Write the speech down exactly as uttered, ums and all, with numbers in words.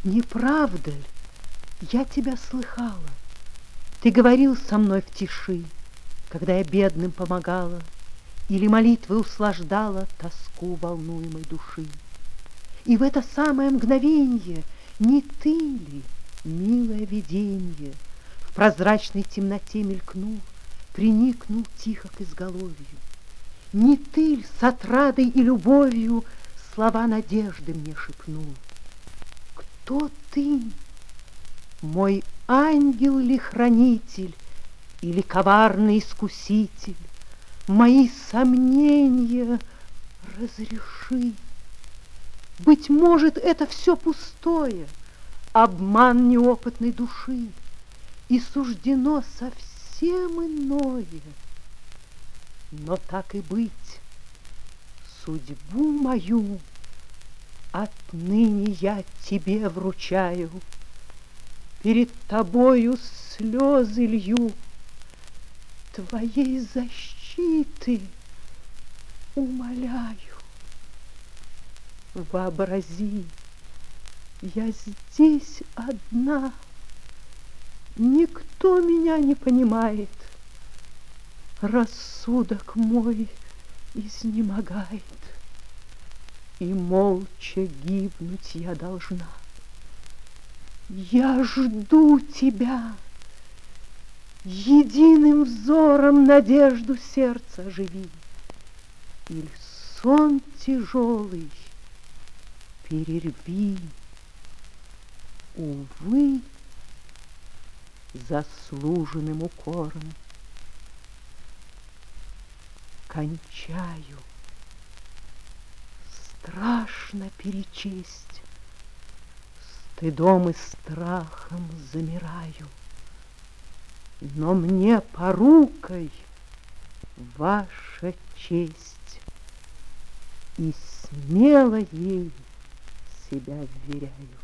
Не правда ль, я тебя слыхала? Ты говорил со мной в тиши, когда я бедным помогала, или молитвы услаждала тоску волнуемой души. И в это самое мгновенье не ты ли, милое виденье, в прозрачной темноте мелькнул, приникнул тихо к изголовью? Не ты ль с отрадой и любовью слова надежды мне шепнул? Кто ты? Мой ангел ли хранитель или коварный искуситель? Мои сомнения разреши. Быть может, это все пустое, обман неопытной души, и суждено совсем иное. Но так и быть, судьбу мою отныне я тебе вручаю, перед тобою слезы лью, твоей защиты умоляю. Вообрази, я здесь одна, никто меня не понимает, рассудок мой изнемогает, и молча гибнуть я должна. Я жду тебя, единым взором надежду сердца оживи, или сон тяжелый перерви. Увы, заслуженным укором кончаю. Страшно перечесть, стыдом и страхом замираю, но мне порукой ваша честь, и смело ей себя вверяю.